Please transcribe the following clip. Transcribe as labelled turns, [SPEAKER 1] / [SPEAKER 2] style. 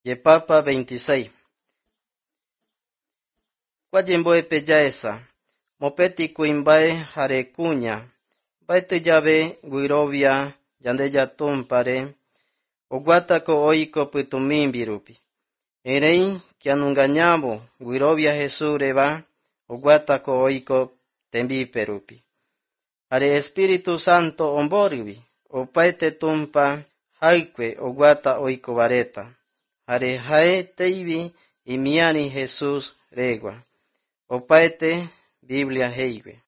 [SPEAKER 1] Yepapa 26. Guayemboe peyaesa, mopeti kuimbae jarekuña, baite llave guirovia yandeya tumpare, oguatako oiko putumimbirupi. Erei kianungañabo guirovia Jesureba, oguatako oiko tembiperupi. Are Espíritu Santo omboriwi, opaete tumpa haikwe oguata oiko vareta. Are jae teivi imiani Jesús regua. Opaete Biblia heiwe.